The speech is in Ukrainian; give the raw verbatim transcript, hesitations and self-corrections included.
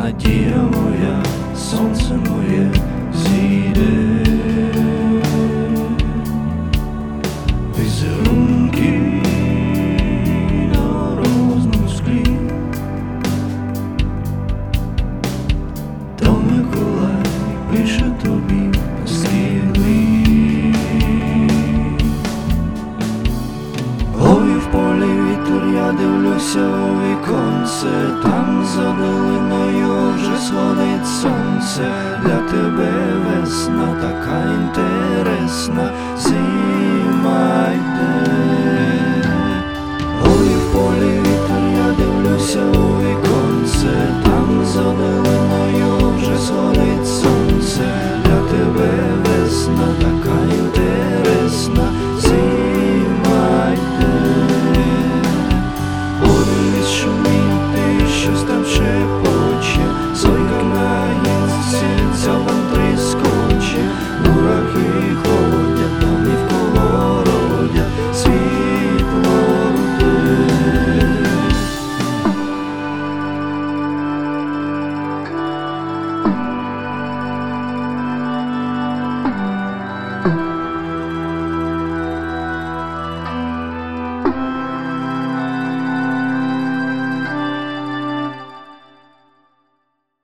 надія моя, сонце моє зійде. Візерунки на розному склі, то Миколай пише тобі на стрілі. Ой, в полі вітер, я дивлюся у віконце, там за долиною вже сходить сонце. Для тебе весна така інтересна, зима йде.